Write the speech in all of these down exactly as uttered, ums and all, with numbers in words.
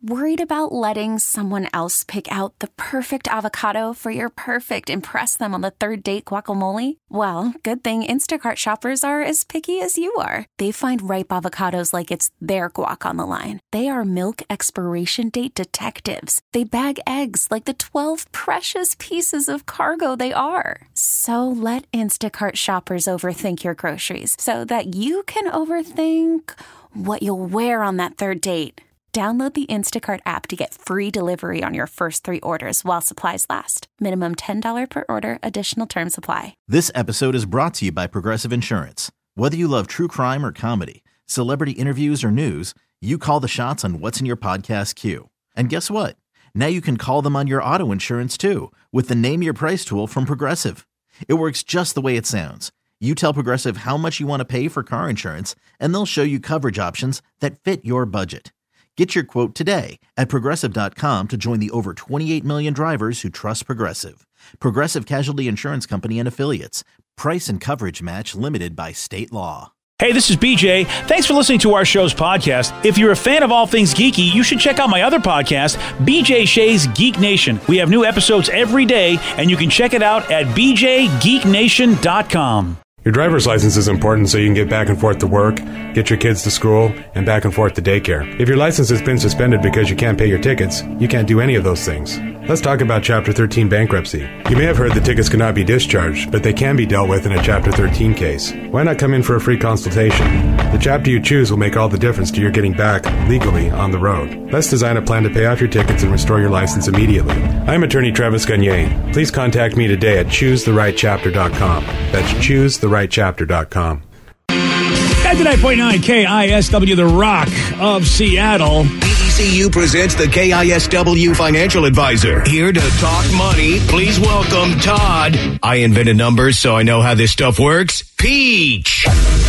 Worried about letting someone else pick out the perfect avocado for your perfect impress them on the third date guacamole? Well, good thing Instacart shoppers are as picky as you are. They find ripe avocados like it's their guac on the line. They are milk expiration date detectives. They bag eggs like the twelve precious pieces of cargo they are. So let Instacart shoppers overthink your groceries so that you can overthink what you'll wear on that third date. Download the Instacart app to get free delivery on your first three orders while supplies last. Minimum ten dollars per order. Additional terms apply. This episode is brought to you by Progressive Insurance. Whether you love true crime or comedy, celebrity interviews or news, you call the shots on what's in your podcast queue. And guess what? Now you can call them on your auto insurance too with the Name Your Price tool from Progressive. It works just the way it sounds. You tell Progressive how much you want to pay for car insurance, and they'll show you coverage options that fit your budget. Get your quote today at Progressive dot com to join the over twenty-eight million drivers who trust Progressive. Progressive Casualty Insurance Company and Affiliates. Price and coverage match limited by state law. Hey, this is B J. Thanks for listening to our show's podcast. If you're a fan of all things geeky, you should check out my other podcast, B J Shea's Geek Nation. We have new episodes every day, and you can check it out at b j geek nation dot com. Your driver's license is important so you can get back and forth to work, get your kids to school, and back and forth to daycare. If your license has been suspended because you can't pay your tickets, you can't do any of those things. Let's talk about Chapter thirteen bankruptcy. You may have heard that tickets cannot be discharged, but they can be dealt with in a Chapter thirteen case. Why not come in for a free consultation? The chapter you choose will make all the difference to your getting back, legally, on the road. Let's design a plan to pay off your tickets and restore your license immediately. I'm attorney Travis Gagne. Please contact me today at choose the right chapter dot com. That's choose the right chapter dot com. ninety-nine point nine K I S W, the Rock of Seattle. B E C U presents the K I S W Financial Advisor. Here to talk money, please welcome Todd. I invented numbers, so I know how this stuff works. Peach.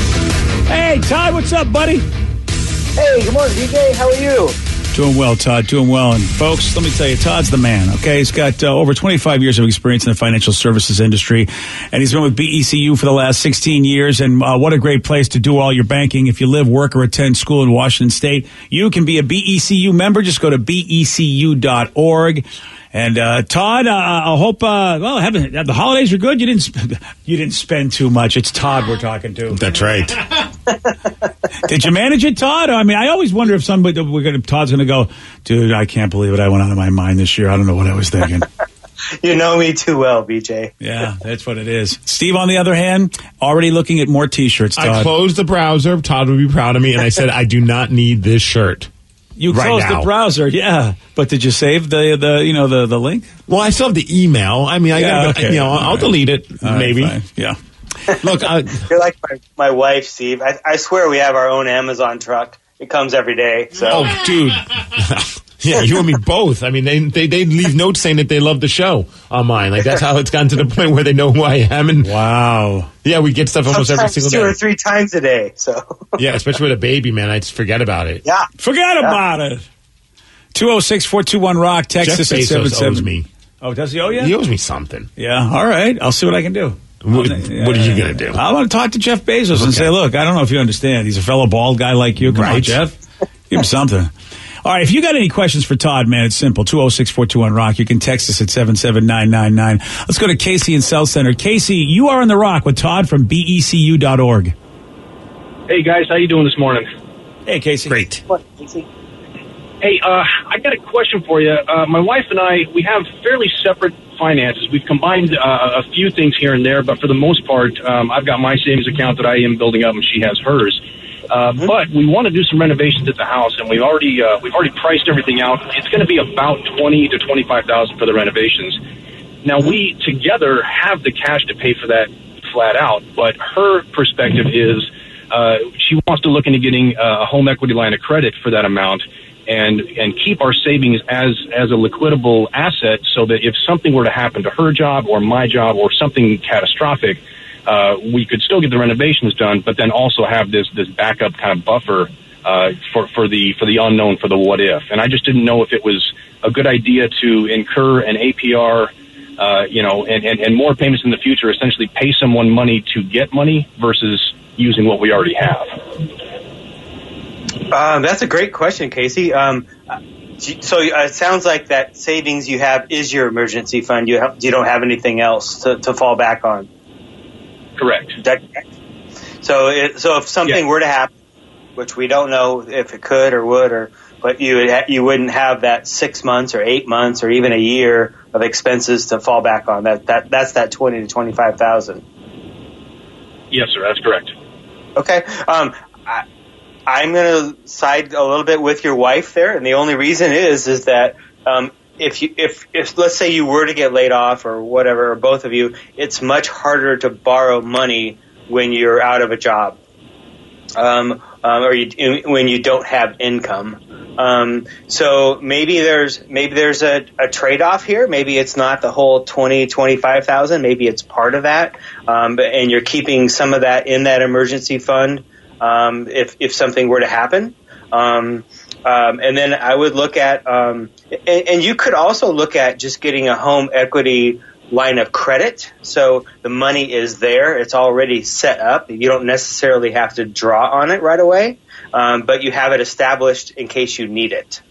Hey, Todd, what's up, buddy? Hey, good morning, D J. How are you? Doing well, Todd. Doing well. And folks, let me tell you, Todd's the man, okay? He's got uh, over twenty-five years of experience in the financial services industry, and he's been with B E C U for the last sixteen years, and uh, what a great place to do all your banking. If you live, work, or attend school in Washington State, you can be a B E C U member. Just go to b e c u dot org. And uh, Todd, uh, I hope uh, well, haven't the holidays are good. You didn't sp- you didn't spend too much. It's Todd we're talking to. That's right. Did you manage it, Todd? I mean, I always wonder if somebody we're gonna Todd's going to go, dude. I can't believe it. I went out of my mind this year. I don't know what I was thinking. You know me too well, B J. Yeah, that's what it is. Steve, on the other hand, already looking at more T-shirts. Todd. I closed the browser. Todd would be proud of me, and I said, I do not need this shirt. You right closed now. the browser, yeah. But did you save the the you know the, the link? Well, I still have the email. I mean, I yeah, gotta, okay. you know, I'll right. delete it All maybe. Right, yeah. Look, uh, you're like my, my wife, Steve. I, I swear we have our own Amazon truck. It comes every day. So. Oh, dude. Yeah, you and me both. I mean, they, they they leave notes saying that they love the show on mine. Like, that's how it's gotten to the point where they know who I am. And wow. Yeah, we get stuff almost Sometimes every single two day. or three times a day. So. Yeah, especially with a baby, man. I just forget about it. Yeah. Forget yeah. about it. two oh six, four two one, ROCK. Text Jeff us at Bezos seven seven owes me. Oh, does he owe you? He owes me something. Yeah, all right. I'll see what I can do. What, yeah, what are you yeah, going to do? I want to talk to Jeff Bezos okay. and say, look, I don't know if you understand. He's a fellow bald guy like you. Come right. on, Jeff. Give him something. All right, if you got any questions for Todd, man, it's simple. two oh six, four two one, ROCK. You can text us at seven seven nine nine nine. Let's go to Casey in South Center. Casey, you are on the Rock with Todd from b e c u dot org. Hey, guys. How you doing this morning? Hey, Casey. Great. What, Casey? Hey, uh, I got a question for you. Uh, my wife and I, we have fairly separate finances. We've combined uh, a few things here and there, but for the most part, um, I've got my savings account that I am building up, and she has hers. Uh, mm-hmm. But we want to do some renovations at the house, and we've already uh, we've already priced everything out. It's going to be about twenty to twenty five thousand for the renovations. Now we together have the cash to pay for that flat out, but her perspective is uh, she wants to look into getting a home equity line of credit for that amount, and and keep our savings as as a liquidable asset, so that if something were to happen to her job or my job or something catastrophic, uh, we could still get the renovations done, but then also have this this backup kind of buffer uh, for for the for the unknown, for the what if. And I just didn't know if it was a good idea to incur an A P R, uh, you know, and, and, and more payments in the future, essentially pay someone money to get money versus using what we already have. Um, that's a great question, Casey. Um, So uh, it sounds like that savings you have is your emergency fund. You have, you don't have anything else to, to fall back on. Correct. That, so, it, so if something yeah. were to happen, which we don't know if it could or would, or but you would ha- you wouldn't have that six months or eight months or even a year of expenses to fall back on. That that that's that twenty to twenty five thousand. Yes, sir. That's correct. Okay. Um, I, I'm going to side a little bit with your wife there, and the only reason is is that um, if you if if let's say you were to get laid off or whatever, or both of you, it's much harder to borrow money when you're out of a job, um, um, or you, when you don't have income. Um, so maybe there's maybe there's a, a trade-off here. Maybe it's not the whole twenty, twenty-five thousand. Maybe it's part of that, um, but, and you're keeping some of that in that emergency fund um, if if something were to happen. Um, um, and then I would look at, um, and, and you could also look at just getting a home equity line of credit. So the money is there; it's already set up. You don't necessarily have to draw on it right away. Um, but you have it established in case you need it.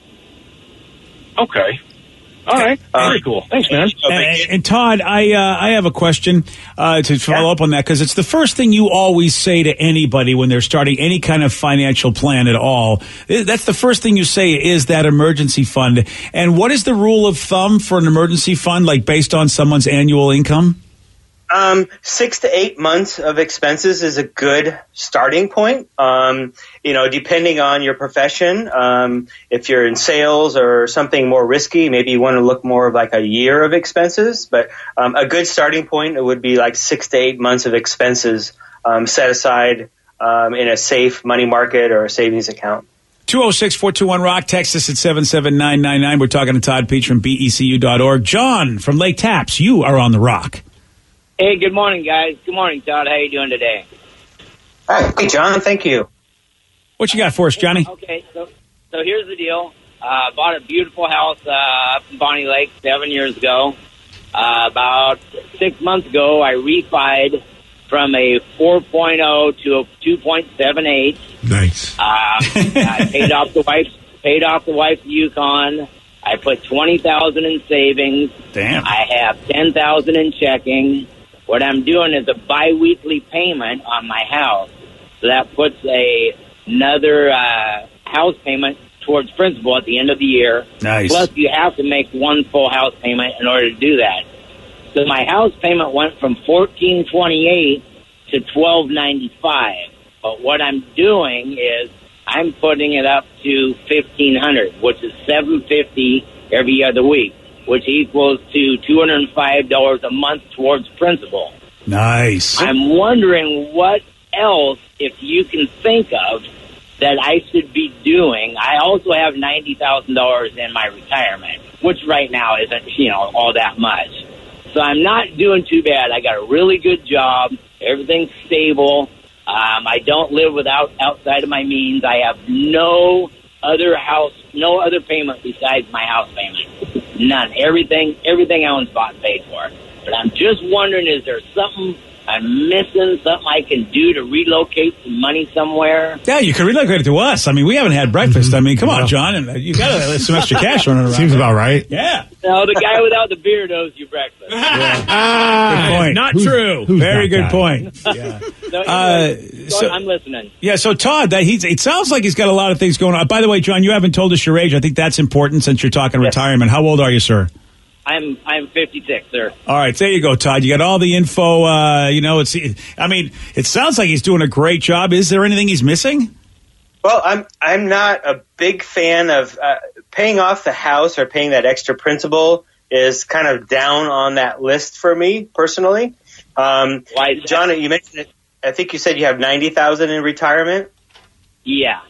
Okay. All right. Um, Very cool. Thanks, man. And, and Todd, I uh, I have a question uh, to follow yeah. up on that, because it's the first thing you always say to anybody when they're starting any kind of financial plan at all. That's the first thing you say is that emergency fund. And what is the rule of thumb for an emergency fund, like based on someone's annual income? Um, six to eight months of expenses is a good starting point. Um, you know, depending on your profession, um, if you're in sales or something more risky, maybe you want to look more of like a year of expenses. But um, a good starting point it would be like six to eight months of expenses um, set aside um, in a safe money market or a savings account. two oh six, four two one, rock, text us at seven seven nine nine nine. We're talking to Todd Peach from B E C U dot org. John from Lake Tapps, you are on the rock. Hey, good morning, guys. Good morning, Todd. How you doing today? Hi, hey, John. Thank you. What you got for us, Johnny? Okay, so so here's the deal. I uh, bought a beautiful house uh, up in Bonnie Lake seven years ago. Uh, about six months ago, I refied from a four point oh to a two point seven eight. Nice. Uh, I paid off the wife's paid off the wife's Yukon. I put twenty thousand in savings. Damn. I have ten thousand in checking. What I'm doing is a biweekly payment on my house. So that puts a, another uh, house payment towards principal at the end of the year. Nice. Plus, you have to make one full house payment in order to do that. So my house payment went from fourteen twenty-eight to twelve ninety-five. But what I'm doing is I'm putting it up to fifteen hundred, which is seven fifty every other week, which equals to two hundred five dollars a month towards principal. Nice. I'm wondering what else, if you can think of, that I should be doing. I also have ninety thousand dollars in my retirement, which right now isn't, you know, all that much. So I'm not doing too bad. I got a really good job. Everything's stable. Um, I don't live without outside of my means. I have no other house, no other payment besides my house payment. None. Everything, everything I own's bought and paid for. But I'm just wondering, is there something I'm missing, something I can do to relocate some money somewhere? Yeah, you can relocate it to us. I mean, we haven't had breakfast. Mm-hmm. I mean, come on, John. And you got some extra cash running around. Seems about right. Yeah. No, the guy without the beard owes you breakfast. Yeah. Ah, good point. Not who's, true. Who's Very good guy? Point. Yeah. So, anyway, uh, so, I'm listening. Yeah, so Todd, that he's, it sounds like he's got a lot of things going on. By the way, John, you haven't told us your age. I think that's important since you're talking yes. retirement. How old are you, sir? I'm I'm fifty-six, sir. All right, there you go, Todd. You got all the info. Uh, you know, it's. I mean, it sounds like he's doing a great job. Is there anything he's missing? Well, I'm I'm not a big fan of uh, paying off the house or paying that extra principal is kind of down on that list for me personally. Um, Why, John? You mentioned it. I think you said you have ninety thousand in retirement. Yeah.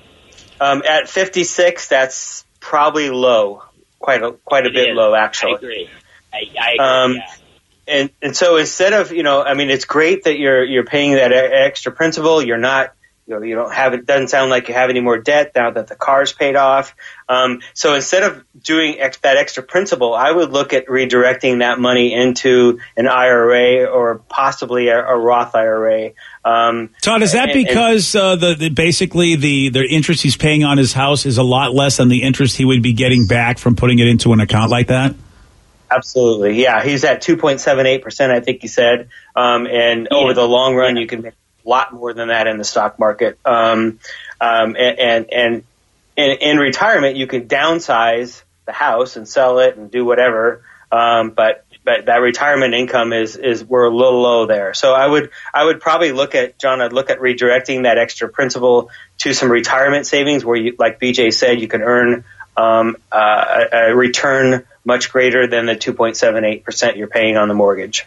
Um, at fifty-six, that's probably low. Quite a quite a it bit is. low, actually. I agree. I, I agree. Um, yeah. And and so instead of, you know, I mean, it's great that you're you're paying that extra principal. You're not You know, you don't have it. Doesn't sound like you have any more debt now that the car's paid off. Um, so instead of doing ex- that extra principal, I would look at redirecting that money into an I R A or possibly a, a Roth I R A. Um, Todd, is that and, because uh, the, the basically the the interest he's paying on his house is a lot less than the interest he would be getting back from putting it into an account like that? Absolutely, yeah. He's at two point seven eight percent, I think he said. Um, and yeah. over the long run, yeah. you can make a lot more than that in the stock market. Um, um, and and, and in, in retirement, you can downsize the house and sell it and do whatever. Um, but but that retirement income is is we're a little low there. So I would I would probably look at John. I'd look at redirecting that extra principal to some retirement savings where you, like B J said, you can earn um, uh, a, a return much greater than the two point seven eight percent you're paying on the mortgage.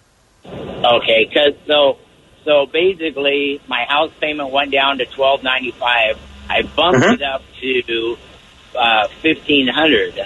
Okay, because so so basically my house payment went down to twelve ninety five. I bumped mm-hmm. it up to uh, fifteen hundred.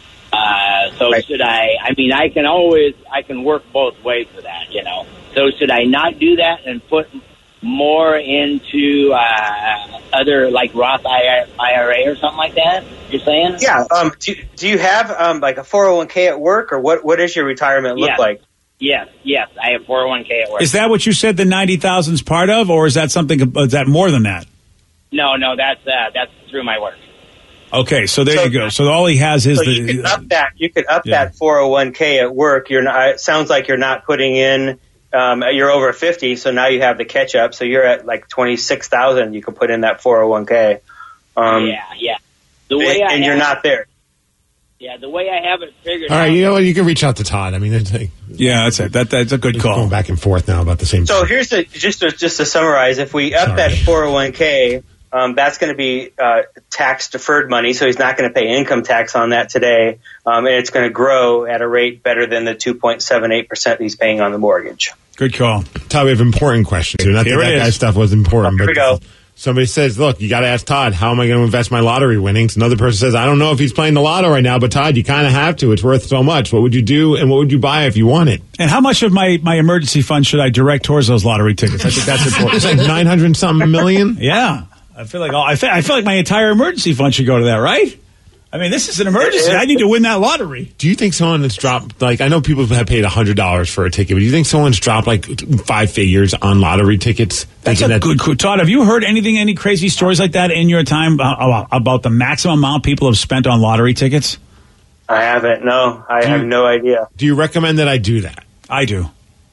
Uh, so right. should I? I mean, I can always I can work both ways for that, you know. So should I not do that and put more into uh, other like Roth I R A or something like that? You're saying? Yeah. Um. Do, do you have um like a four oh one k at work, or what? What does your retirement look yes. like? Yes. Yes. I have four oh one k at work. Is that what you said the ninety thousand is part of, or is that something? Is that more than that? No. No. That's uh, that's through my work. Okay, so there so, you go. So all he has is so the. You could up that. You could up yeah. that four oh one k at work. You're not. It sounds like you're not putting in. Um, you're over fifty, so now you have the catch up. So you're at like twenty-six thousand. You can put in that four oh one k. Um, yeah, yeah. The way and, I and you're not there. Yeah, the way I have it figured All out. right, you know what? You can reach out to Todd. I mean, it's like, yeah, that's it. That that's a good call. Going back and forth now about the same. So thing. here's the just to, just to summarize. If we up Sorry. that four oh one k. Um, that's going to be uh, tax deferred money, so he's not going to pay income tax on that today, um, and it's going to grow at a rate better than the two point seven eight percent he's paying on the mortgage. Good call. Todd, we have important questions. Not Here that that it guy's is. stuff was important, Here but we go. somebody says, look, you got to ask Todd, how am I going to invest my lottery winnings? Another person says, I don't know if he's playing the lotto right now, but Todd, you kind of have to. It's worth so much. What would you do, and what would you buy if you won it? And how much of my, my emergency fund should I direct towards those lottery tickets? I think that's important. It's like nine hundred something million. Yeah. I feel like all, I, feel, I feel like my entire emergency fund should go to that, right? I mean, this is an emergency. I need to win that lottery. Do you think someone that's dropped, like, I know people have paid one hundred dollars for a ticket, but do you think someone's dropped like five figures on lottery tickets? That's a that- good clue. Todd, have you heard anything, any crazy stories like that in your time uh, about the maximum amount people have spent on lottery tickets? I haven't. No, I do have you, no idea. Do you recommend that I do that? I do.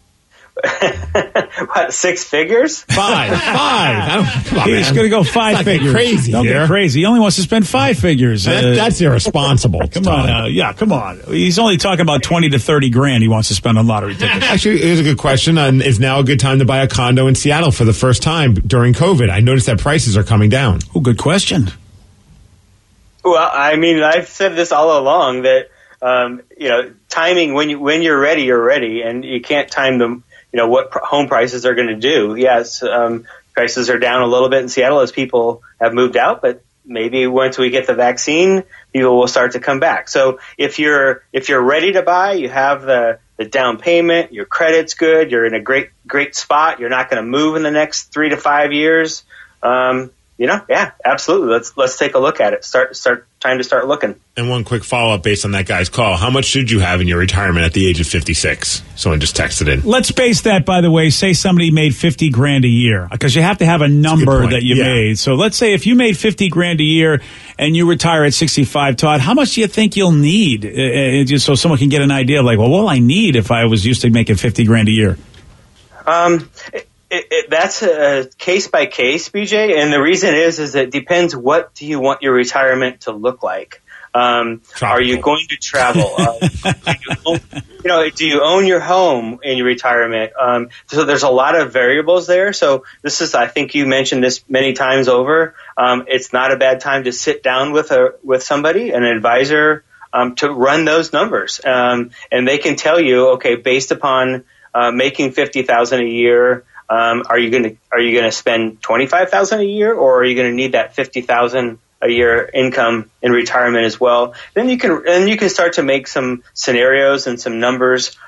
What, six figures? Five. Five. I don't, come on, He's going to go five figures. Crazy. Don't here. get crazy. He only wants to spend five figures. That, uh, that's irresponsible. Come on. Uh, yeah, come on. He's only talking about twenty to thirty grand he wants to spend on lottery tickets. Actually, here's a good question. Uh, is now a good time to buy a condo in Seattle for the first time during COVID? I noticed that prices are coming down. Oh, good question. Well, I mean, I've said this all along that, um, you know, timing, when, you, when you're ready, you're ready, and you can't time them. You know, what pr- home prices are going to do. Yes, um, prices are down a little bit in Seattle as people have moved out, but maybe once we get the vaccine, people will start to come back. So if you're if you're ready to buy, you have the, the down payment, your credit's good, you're in a great great spot, you're not going to move in the next three to five years. Um, you know, yeah, absolutely. Let's let's take a look at it. Start start time to start looking. And one quick follow up based on that guy's call: how much should you have in your retirement at the age of fifty-six? Someone just texted in. Let's base that, by the way. Say somebody made fifty grand a year, because you have to have a number a that you yeah. made. So let's say if you made fifty grand a year and you retire at sixty-five, Todd, how much do you think you'll need? Uh, just so someone can get an idea of like, well, what will I need if I was used to making fifty grand a year? Um. It, it, that's a case by case, B J, and the reason is is it depends. What do you want your retirement to look like? Um, are you going to travel? uh, do you, own, you know, do you own your home in your retirement? Um, so there's a lot of variables there. So this is, I think you mentioned this many times over. Um, it's not a bad time to sit down with a with somebody, an advisor, um, to run those numbers, um, and they can tell you, okay, based upon uh, making fifty thousand a year. Um, are you going to are you going to spend twenty-five thousand a year, or are you going to need that fifty thousand a year income in retirement as well? Then you can and you can start to make some scenarios and some numbers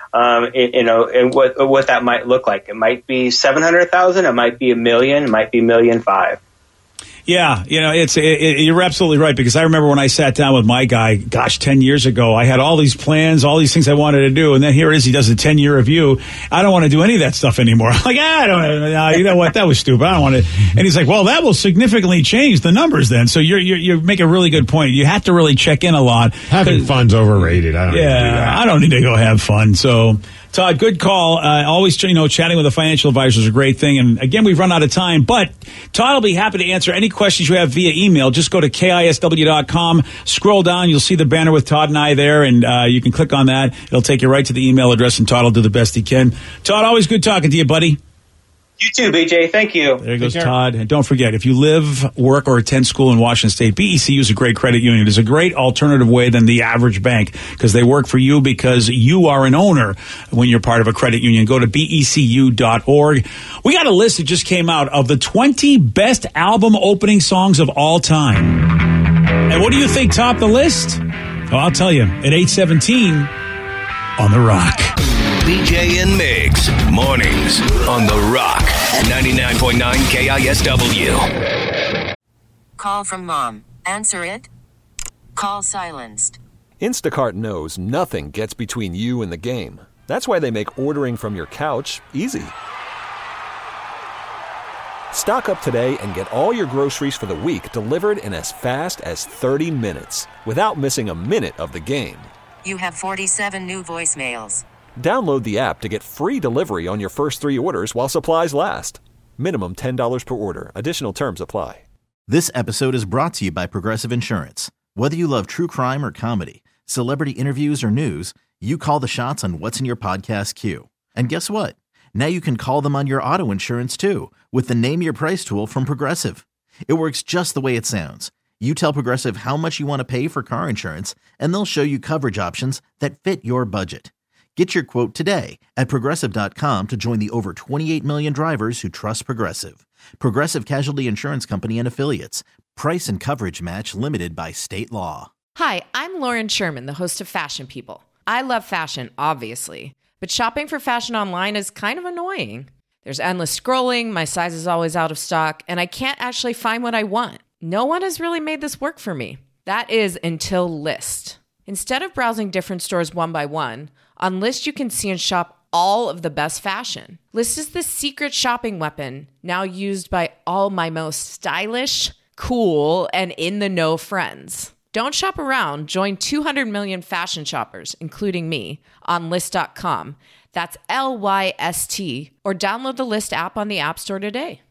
um, it, you know, and what what that might look like. It might be seven hundred thousand. It might be a million. It might be a million five. Yeah, you know, it's it, it, you're absolutely right, because I remember when I sat down with my guy, gosh, ten years ago, I had all these plans, all these things I wanted to do, and then here it is, he does a ten-year review. I don't want to do any of that stuff anymore. I'm like, ah, I don't know, you know what, that was stupid. I don't want to. And he's like, well, that will significantly change the numbers then. So you're, you're, you make a really good point. You have to really check in a lot. Having fun's overrated. I don't yeah, need to do that. I don't need to go have fun. So, Todd, good call. Uh, always, you know, chatting with a financial advisor is a great thing. And again, we've run out of time, but Todd will be happy to answer any questions you have via email. Just go to K I S W dot com, scroll down, you'll see the banner with Todd and I there, and uh, you can click on that. It'll take you right to the email address, and Todd will do the best he can. Todd, always good talking to you, buddy. You too, B J. Thank you. There goes Todd. And don't forget, if you live, work, or attend school in Washington State, B E C U is a great credit union. It's a great alternative way than the average bank, because they work for you because you are an owner when you're part of a credit union. Go to B E C U dot org. We got a list that just came out of the twenty best album opening songs of all time. And what do you think topped the list? Well, I'll tell you. At eight seventeen on The Rock. B J and Migs, mornings on The Rock, ninety-nine point nine K I S W. Call from mom. Answer it. Call silenced. Instacart knows nothing gets between you and the game. That's why they make ordering from your couch easy. Stock up today and get all your groceries for the week delivered in as fast as thirty minutes without missing a minute of the game. You have forty-seven new voicemails. Download the app to get free delivery on your first three orders while supplies last. Minimum ten dollars per order. Additional terms apply. This episode is brought to you by Progressive Insurance. Whether you love true crime or comedy, celebrity interviews or news, you call the shots on what's in your podcast queue. And guess what? Now you can call them on your auto insurance too, with the Name Your Price tool from Progressive. It works just the way it sounds. You tell Progressive how much you want to pay for car insurance, and they'll show you coverage options that fit your budget. Get your quote today at Progressive dot com to join the over twenty-eight million drivers who trust Progressive. Progressive Casualty Insurance Company and Affiliates. Price and coverage match limited by state law. Hi, I'm Lauren Sherman, the host of Fashion People. I love fashion, obviously, but shopping for fashion online is kind of annoying. There's endless scrolling, my size is always out of stock, and I can't actually find what I want. No one has really made this work for me. That is until Lyst. Instead of browsing different stores one by one, on Lyst you can see and shop all of the best fashion. Lyst is the secret shopping weapon now used by all my most stylish, cool, and in-the-know friends. Don't shop around. Join two hundred million fashion shoppers, including me, on Lyst dot com. That's L Y S T. Or download the Lyst app on the App Store today.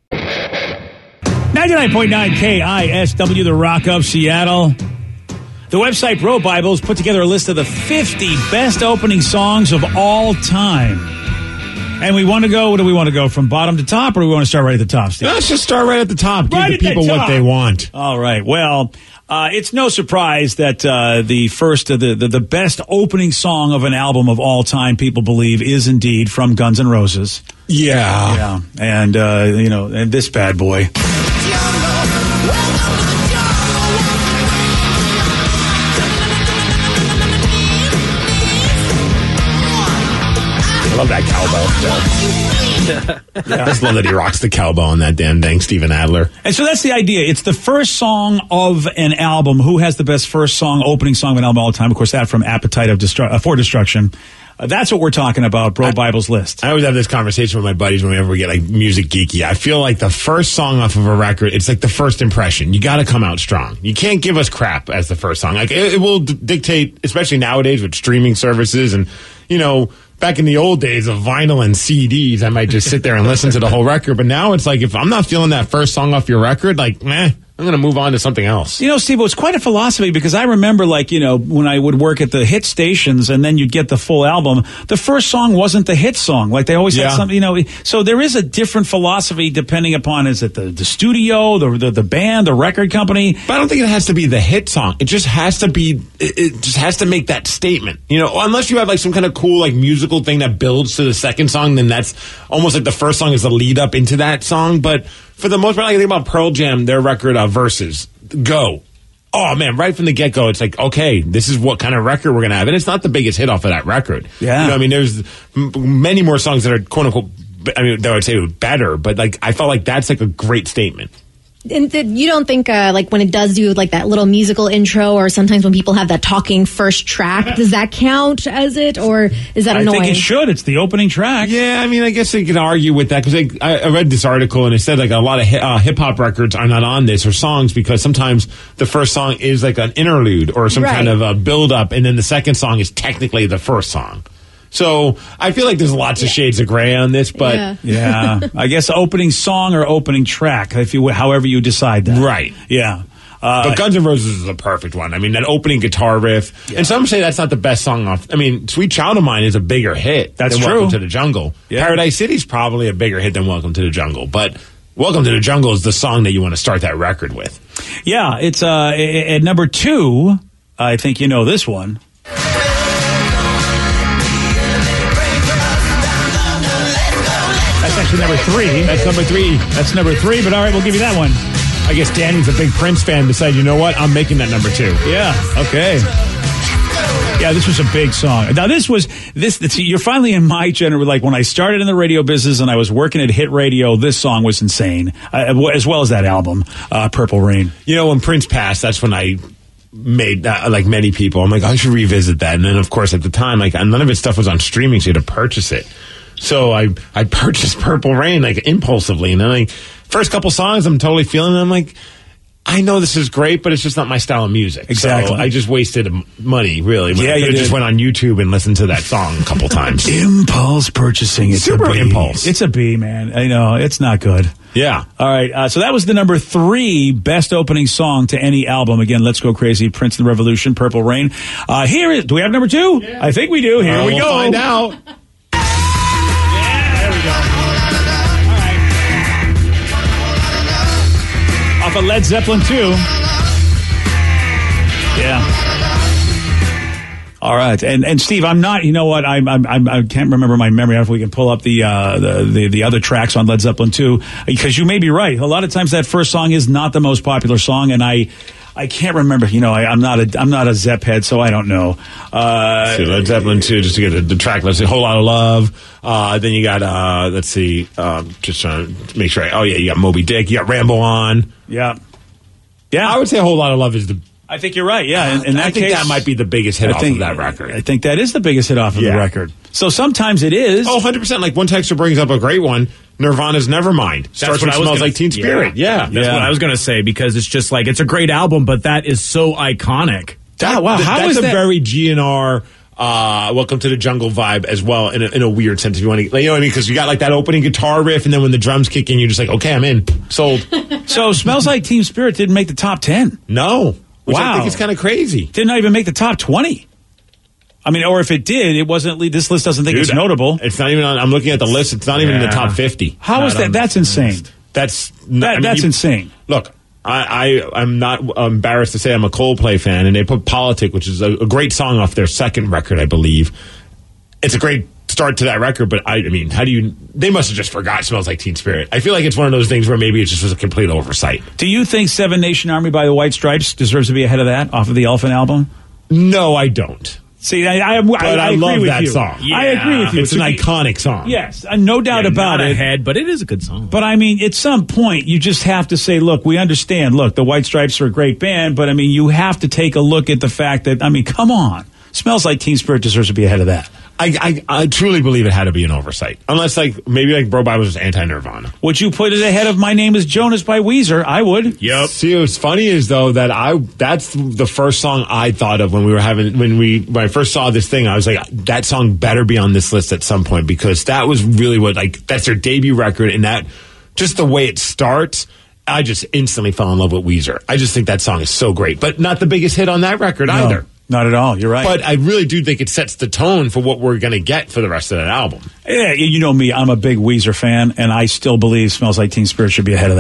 ninety-nine point nine K I S W, The Rock of Seattle. The website Bro Bibles put together a list of the fifty best opening songs of all time. And we want to go, what do we want to go, from bottom to top, or do we want to start right at the top, Steve? Let's just start right at the top. Give Right the at the people top. what they want. All right. Well, uh, it's no surprise that uh, the first, uh, the, the the best opening song of an album of all time, people believe, is indeed from Guns N' Roses. Yeah. Yeah. And, uh, you know, and this bad boy. I love that cowbell. Yeah. I just love that he rocks the cowbell on that damn thing, Steven Adler. And so that's the idea. It's the first song of an album. Who has the best first song, opening song of an album of all time? Of course, that from Appetite of Destru- uh, for Destruction. Uh, that's what we're talking about, Bro I, Bible's list. I always have this conversation with my buddies whenever we get like music geeky. I feel like the first song off of a record, it's like the first impression. You got to come out strong. You can't give us crap as the first song. Like it, it will d- dictate, especially nowadays with streaming services and, you know, back in the old days of vinyl and C Ds, I might just sit there and listen to the whole record. But now it's like, if I'm not feeling that first song off your record, like, meh, I'm going to move on to something else. You know, Steve, it's quite a philosophy, because I remember, like, you know, when I would work at the hit stations and then you'd get the full album, the first song wasn't the hit song. Like, they always Yeah. had something, you know. So there is a different philosophy depending upon, is it the, the studio, the, the the band, the record company? But I don't think it has to be the hit song. It just has to be, it, it just has to make that statement. You know, unless you have like some kind of cool like musical thing that builds to the second song, then that's almost like the first song is the lead up into that song. But for the most part, like I think about Pearl Jam, their record uh, Versus, Go. oh man, right from the get go, it's like, okay, this is what kind of record we're gonna have, and it's not the biggest hit off of that record. Yeah, you know, I mean, there's m- many more songs that are quote unquote. I mean, that I would say better, but like I felt like that's like a great statement. And th- you don't think uh, like when it does do like that little musical intro, or sometimes when people have that talking first track, does that count as it, or is that annoying? I think it should. It's the opening track. Yeah, I mean, I guess they can argue with that because I, I read this article and it said like a lot of hi- uh, hip hop records are not on this or songs because sometimes the first song is like an interlude or some Right. kind of a build up, and then the second song is technically the first song. So I feel like there's lots of shades of gray on this, but Yeah. Yeah, I guess opening song or opening track, if you however you decide that. right. Yeah. Uh, But Guns N' Roses is a perfect one. I mean, that opening guitar riff. And some say that's not the best song off. I mean, Sweet Child of Mine is a bigger hit That's than true. Welcome to the Jungle. Yeah. Paradise City's probably a bigger hit than Welcome to the Jungle. But Welcome to the Jungle is the song that you want to start that record with. yeah, it's uh, at number two. I think you know this one. That's actually number three. That's number three. That's number three. But all right, we'll give you that one. I guess Danny's a big Prince fan. Decided, you know what? I'm making that number two. Yeah. Okay. Yeah, this was a big song. Now, this was this. this you're finally in my generation. Like when I started in the radio business and I was working at Hit Radio, this song was insane, uh, as well as that album, uh, Purple Rain. You know, when Prince passed, that's when I made that, like many people. I'm like, I should revisit that. And then, of course, at the time, like none of his stuff was on streaming, so you had to purchase it. So I I purchased Purple Rain like impulsively, and then like first couple songs, I'm totally feeling it. I'm like, I know this is great, but it's just not my style of music. Exactly. So I just wasted m- money, really. Yeah, I you could've did. just went on YouTube and listened to that song a couple times. Impulse purchasing. It's Super a B. impulse. It's a B, man. I know it's not good. Yeah. All right. Uh, so that was the number three best opening song to any album. Again, Let's Go Crazy, Prince and the Revolution, Purple Rain. Uh, here is. Do we have number two? Yeah. I think we do. Here Uh, we we'll go. find out. There we go. All right. Off of Led Zeppelin two. Yeah. All right, and and Steve, I'm not. You know what? I'm, I'm, I'm I can't remember my memory. I don't know if we can pull up the uh, the, the the other tracks on Led Zeppelin two, because you may be right. A lot of times that first song is not the most popular song, and I I can't remember. You know, I, I'm not a I'm not a Zepp head, so I don't know. Uh, So Led Zeppelin two, just to get the, the track list, a whole lot of love. Uh, then you got uh, let's see, um, just trying to make sure. I, oh yeah, you got Moby Dick, you got Ramble On. Yeah, yeah. I would say a whole lot of love is the. I think you're right. Yeah, in, in that I think case, that might be the biggest hit I off think, of that record. I think that is the biggest hit off of Yeah. the record. So sometimes it is. Oh, one hundred percent. Like one texter brings up a great one. Nirvana's Nevermind. Starts with what I was Smells gonna- Like Teen Spirit. Yeah. That's Yeah. what I was going to say, because it's just like, it's a great album, but that is so iconic. That, wow, Th- how that's is a that? very G N R uh, Welcome to the Jungle vibe as well, in a, in a weird sense. If you want to, like, you know what I mean? Because you got like that opening guitar riff, and then when the drums kick in, you're just like, okay, I'm in, sold. So Smells Like Teen Spirit didn't make the top ten. No, which Wow. I think is kind of crazy. Did not even make the top twenty. I mean, or if it did, it wasn't. This list doesn't think Dude, it's notable. It's not even on. I'm looking at the list. It's not even in the Yeah. top fifty. How is not that? on That's the insane. That's That, I mean, that's you- insane. Look, I, I I'm not embarrassed to say I'm a Coldplay fan, and they put "Politic," which is a, a great song off their second record, I believe. It's a great start to that record, but I, I mean, how do you? They must have just forgot "Smells Like Teen Spirit." I feel like it's one of those things where maybe it just was a complete oversight. Do you think Seven Nation Army by the White Stripes deserves to be ahead of that off of the Elephant album? No, I don't. See, I, I, I, But I, I agree love with that you. song. I agree with you. It's an To be- iconic song. Yes, uh, no doubt Yeah, about not it. ahead, but it is a good song. But I mean, at some point, you just have to say, look, we understand. Look, the White Stripes are a great band, but I mean, you have to take a look at the fact that, I mean, come on. Smells Like Teen Spirit deserves to be ahead of that. I, I I truly believe it had to be an oversight, unless like maybe like Bro Bye was just anti-Nirvana. Would you put it ahead of My Name is Jonas by Weezer? I would. Yep. See, what's funny is though that I that's the first song I thought of when we were having when we when I first saw this thing. I was like, that song better be on this list at some point, because that was really what like that's their debut record, and that just the way it starts. I just instantly fell in love with Weezer. I just think that song is so great, but not the biggest hit on that record No, either. not at all. You're right. But I really do think it sets the tone for what we're going to get for the rest of that album. Yeah, you know me. I'm a big Weezer fan, and I still believe Smells Like Teen Spirit should be ahead of that.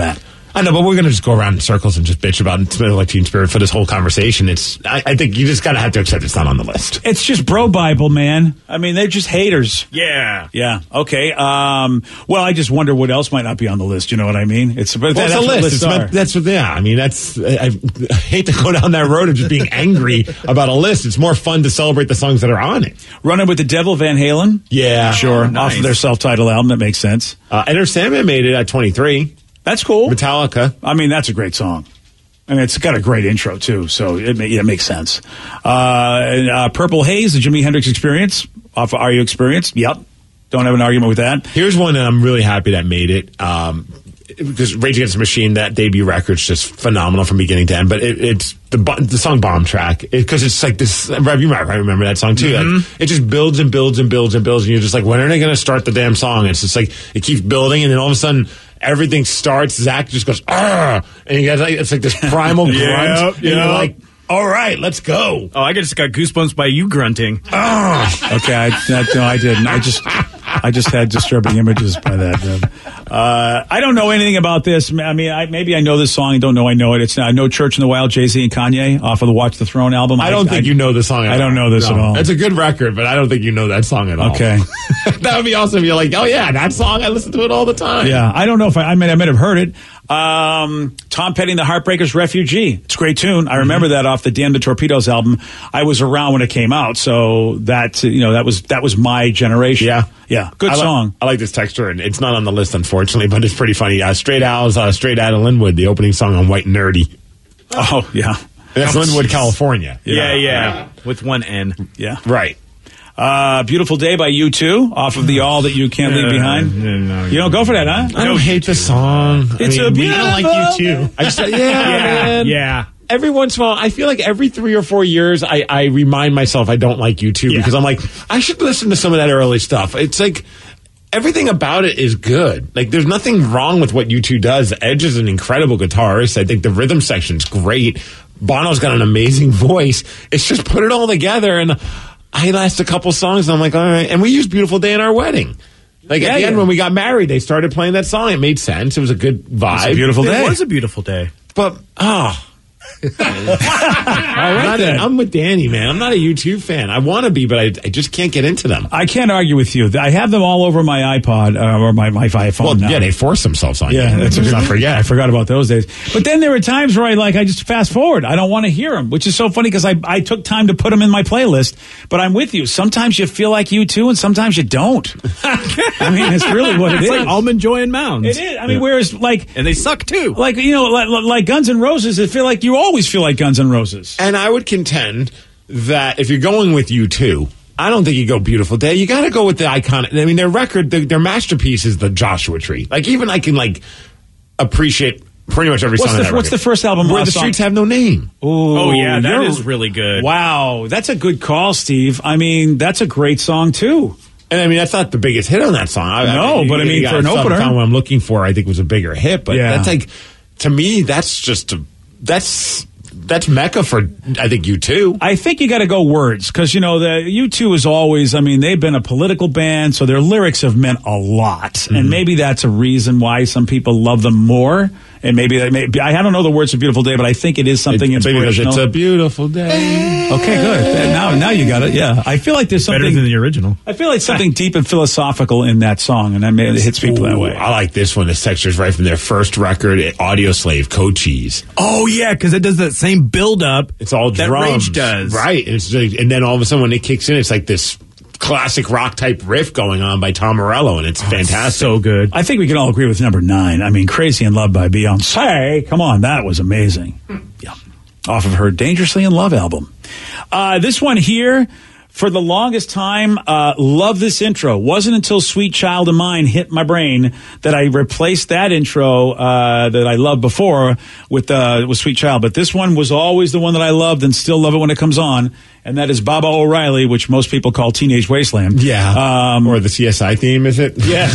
I know, but we're going to just go around in circles and just bitch about like Teen Spirit for this whole conversation. It's, I, I think you just got to have to accept it's not on the list. It's just bro Bible, man. I mean, they're just haters. Yeah. Yeah. Okay. Um, well, I just wonder what else might not be on the list. You know what I mean? It's, well, that's it's a what list. It's are. meant, that's what, yeah. I mean, that's, I, I hate to go down that road of just being angry about a list. It's more fun to celebrate the songs that are on it. Running with the Devil, Van Halen. Yeah. Sure. Oh, nice. Off of their self-titled album. That makes sense. Uh, Enter Sandman made it at twenty-three. That's cool. Metallica. I mean, that's a great song. I mean, it's got a great intro, too, so it, it makes sense. Uh, and, uh, Purple Haze, the Jimi Hendrix Experience. Off of Are You Experienced? Yep. Don't have an argument with that. Here's one that I'm really happy that made it. Um, because Rage Against the Machine, that debut record's just phenomenal from beginning to end. But it, it's the the song Bomb Track, because it, it's like this. Rev, you might remember that song too. Mm-hmm. Like, it just builds and builds and builds and builds, and you're just like, when are they going to start the damn song? And it's just like it keeps building, and then all of a sudden everything starts. Zach just goes, ah, and you guys like it's like this primal grunt. Yep, and you're yep. like, all right, let's go. Oh, I just got goosebumps by you grunting. Ah. Okay, I, that, no, I didn't. I just, I just had disturbing images by that. Uh, I don't know anything about this. I mean, I, maybe I know this song. I don't know I know it. It's uh, No Church in the Wild, Jay-Z and Kanye off of the Watch the Throne album. I don't I, think I, you know the song at all. I don't know this No. at all. It's a good record, but I don't think you know that song at all. Okay. That would be awesome if you're like, oh yeah, that song, I listen to it all the time. Yeah, I don't know if I, I might, I might have heard it. Um, Tom Petty and the Heartbreakers, Refugee. It's a great tune. I remember mm-hmm. that off the Damn the Torpedoes album. I was around when it came out, so that, you know, that was, that was my generation. Yeah. Yeah. Good I song. Like, I like this texture, and it's not on the list, unfortunately, but it's pretty funny. Uh, Straight Owls, uh, Straight Outta Linwood, the opening song on White Nerdy. Oh, yeah. That's oh, Linwood, geez. California. Yeah, yeah, yeah. With one N. Yeah. Right. Uh, Beautiful Day by U two off of the All That You Can't Leave Behind. No, no, you don't go for that, huh? I don't hate the song. It's I mean, a beautiful I don't like you too. I just, yeah, yeah, man. yeah. Every once in a while, I feel like every three or four years, I, I remind myself I don't like you too, Yeah. because I'm like, I should listen to some of that early stuff. It's like, everything about it is good. Like, there's nothing wrong with what U two does. Edge is an incredible guitarist. I think the rhythm section's great. Bono's got an amazing voice. It's just put it all together, and I last a couple songs, and I'm like, all right. And we used Beautiful Day in our wedding. Like, Yeah, at the yeah. end, when we got married, they started playing that song. It made sense. It was a good vibe. It's a beautiful day. It was a beautiful day. But, oh. All right, Not- then. I'm with Danny, man. I'm not a U two fan. I want to be, but I, I just can't get into them. I can't argue with you. I have them all over my iPod uh, or my, my iPhone. Well, now. yeah, they force themselves on Yeah, you. that's Let's not forget. I forgot about those days. But then there were times where I like I just fast forward. I don't want to hear them, which is so funny because I I took time to put them in my playlist. But I'm with you. Sometimes you feel like you too, and sometimes you don't. I mean, it's really what it It's is. like Almond Joy and Mounds. It is. I mean, whereas like And they suck too. like you know like, like Guns N' Roses, I feel like you always feel like Guns N' Roses. And I would contend that if you're going with U two, I don't think you go Beautiful Day. You got to go with the iconic. I mean, their record, their, their masterpiece is the Joshua Tree. Like, even I can like appreciate pretty much every What's song. the on that what's the record. first album? Where uh, the song? Streets Have No Name. Ooh, Oh, yeah, that you're- is really good. Wow, that's a good call, Steve. I mean, that's a great song too. And I mean, that's not the biggest hit on that song. I, No, but I mean, for an opener. found what I'm looking for, I think was a bigger hit. But Yeah. that's like, to me, that's just a, that's that's Mecca for I think U two. I think you got to go words because you know the U two is always. I mean, they've been a political band, so their lyrics have meant a lot, Mm-hmm. and maybe that's a reason why some people love them more. And maybe that may, I don't know the words of "Beautiful Day," but I think it is something It's, because inspirational. it's a beautiful day. Okay, good. Now, now you got it. Yeah, I feel like there's Better something. than the original. I feel like something deep and philosophical in that song, and that may, it hits people that Ooh, way. I like this one. This texture's right from their first record, Audio Slave, Code Cheese. Oh, yeah, because it does that same build up. It's all that drums. Rage does. Right. It's like, and then all of a sudden when it kicks in, it's like this classic rock type riff going on by Tom Morello, and it's fantastic. So good. I think we can all agree with number nine. I mean, "Crazy in Love" by Beyonce. Come on, that was amazing. Yeah, off of her "Dangerously in Love" album. Uh, this one here, for the longest time, uh, love this intro. Wasn't until "Sweet Child of Mine" hit my brain that I replaced that intro uh, that I loved before with uh, with "Sweet Child." But this one was always the one that I loved and still love it when it comes on. And that is Baba O'Reilly, which most people call "Teenage Wasteland." Yeah. Um, or the C S I theme, is it? Yes.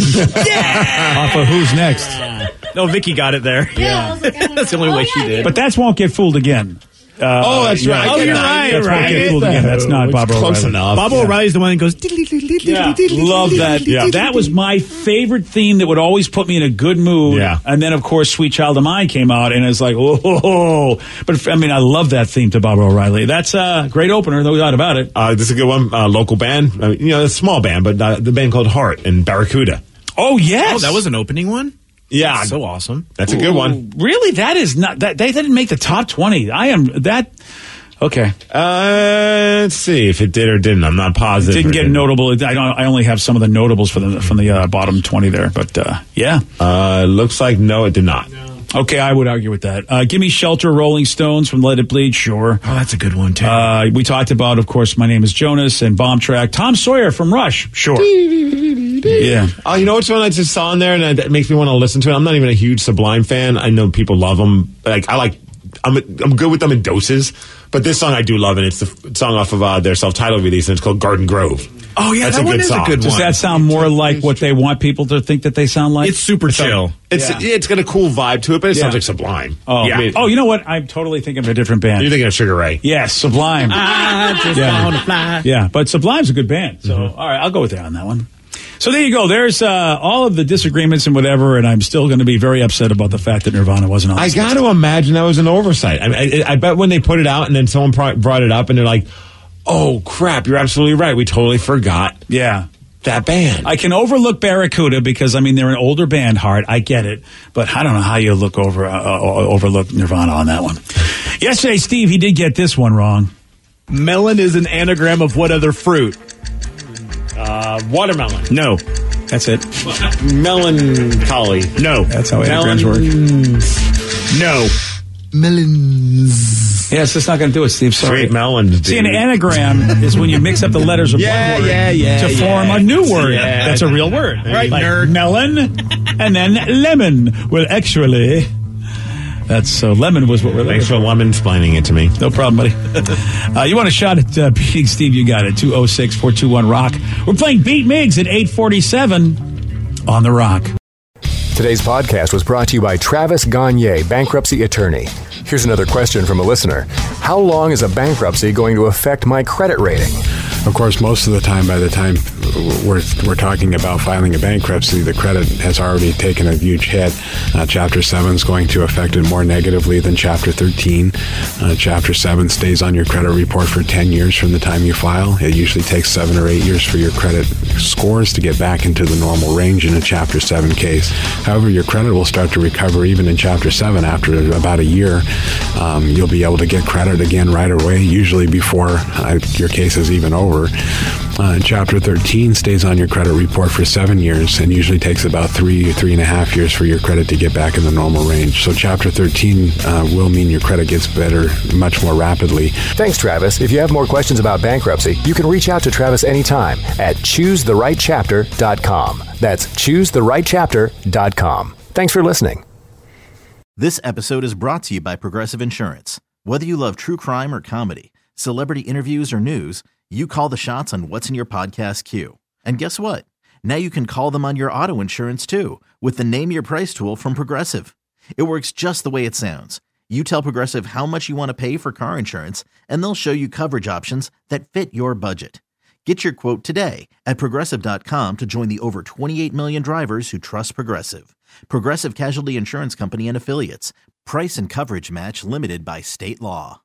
yeah. Off of Who's Next. No, Vicky got it there. Yeah. That's the only way she did. But that won't get fooled again. Uh, oh, that's yeah. right. Oh, you're right. That's right. Get Fooled Again. That's not Bob O'Reilly. Close enough. Bob Yeah. O'Reilly's the one that goes. Yeah, love that. Yeah, that was my favorite theme that would always put me in a good mood. Yeah. And then, of course, Sweet Child of Mine came out, and it's like, oh. But I mean, I love that theme to Bob O'Reilly. That's a great opener, no doubt about it. Uh, this is a good one. Uh, local band. I mean, you know, a small band, but uh, the band called Heart in Barracuda. Oh yes, Oh, that was an opening one. Yeah, So awesome. that's a good one. Really, that is not that they didn't make the top twenty. I am that. Okay, Uh, let's see if it did or didn't. I'm not positive. didn't or get didn't. notable. I don't. I only have some of the notables for the from the uh, bottom twenty there. But uh, yeah, Uh, looks like no, it did not. okay, I would argue with that. Uh, Give Me Shelter, Rolling Stones from Let It Bleed. Sure. Oh, that's a good one too. Uh, we talked about, of course, My Name is Jonas and Bomb Track. Tom Sawyer from Rush. Sure. Yeah. Oh, you know what's one I just saw in there, and that makes me want to listen to it. I'm not even a huge Sublime fan. I know people love them. Like I like, I'm I'm good with them in doses. But this song I do love, and it's the f- song off of uh, their self-titled release, and it's called Garden Grove. oh yeah, That's that a one good is song. a good Does one. that sound more like what they want people to think that they sound like? It's super chill. It's Yeah. it's got a cool vibe to it, but it Yeah. sounds like Sublime. Oh, yeah. I mean, oh, you know what? I'm totally thinking of a different band. you're thinking of Sugar Ray. Yes, Sublime. I just Yeah. wanna fly. Yeah, but Sublime's a good band. So, all right, I'll go with that on that one. So there you go. There's uh, all of the disagreements and whatever, and I'm still going to be very upset about the fact that Nirvana wasn't on I this got list. to imagine that was an oversight. I, I, I bet when they put it out and then someone pro- brought it up and they're like, oh, crap, you're absolutely right. We totally forgot Yeah. that band. I can overlook Barracuda because, I mean, they're an older band, Heart. I get it. But I don't know how you look over uh, uh, overlook Nirvana on that one. Yesterday, Steve, he did get this one wrong. Melon is an anagram of what other fruit? Uh, watermelon. No. That's it. Melancholy. No. That's how anagrams work. No. Melons. Yeah, it's just not going to do it, Steve. Sorry. Sweet melons, dude. See, an anagram is when you mix up the letters of Yeah, one word yeah, yeah, to yeah. form a new word. Yeah. That's a real word. Right, like nerd. melon and then lemon. Well, actually, that's so lemon was what we're looking Thanks for lemon explaining it to me. No problem, buddy. uh, you want a shot at uh, beating Steve? You got it. two oh six, four two one, rock. We're playing Beat Migs at eight forty-seven on The Rock. Today's podcast was brought to you by Travis Gagne, bankruptcy attorney. Here's another question from a listener. How long is a bankruptcy going to affect my credit rating? Of course, most of the time, by the time we're, we're talking about filing a bankruptcy, the credit has already taken a huge hit. Uh, Chapter seven is going to affect it more negatively than Chapter thirteen. Uh, Chapter seven stays on your credit report for ten years from the time you file. It usually takes seven or eight years for your credit scores to get back into the normal range in a Chapter seven case. However, your credit will start to recover even in Chapter seven after about a year. Um, you'll be able to get credit again right away, usually before uh, your case is even over. Uh, Chapter thirteen stays on your credit report for seven years and usually takes about three, three and a half years for your credit to get back in the normal range. So Chapter thirteen uh, will mean your credit gets better much more rapidly. Thanks, Travis. If you have more questions about bankruptcy, you can reach out to Travis anytime at choose the right chapter dot com. That's choose the right chapter dot com. Thanks for listening. This episode is brought to you by Progressive Insurance. Whether you love true crime or comedy, celebrity interviews or news, you call the shots on what's in your podcast queue. And guess what? Now you can call them on your auto insurance too with the Name Your Price tool from Progressive. It works just the way it sounds. You tell Progressive how much you want to pay for car insurance, and they'll show you coverage options that fit your budget. Get your quote today at Progressive dot com to join the over twenty-eight million drivers who trust Progressive. Progressive Casualty Insurance Company and Affiliates. Price and coverage match limited by state law.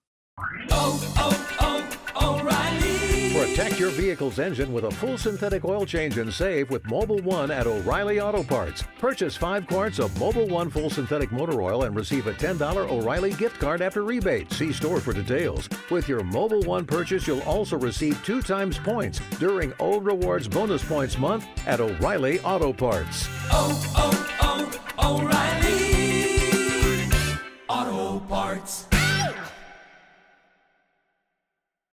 Oh, oh, oh, O'Reilly. Protect your vehicle's engine with a full synthetic oil change and save with Mobil one at O'Reilly Auto Parts. Purchase five quarts of Mobil one full synthetic motor oil and receive a ten dollars O'Reilly gift card after rebate. See store for details. With your Mobil one purchase, you'll also receive two times points during O Rewards Bonus Points Month at O'Reilly Auto Parts. Oh, oh,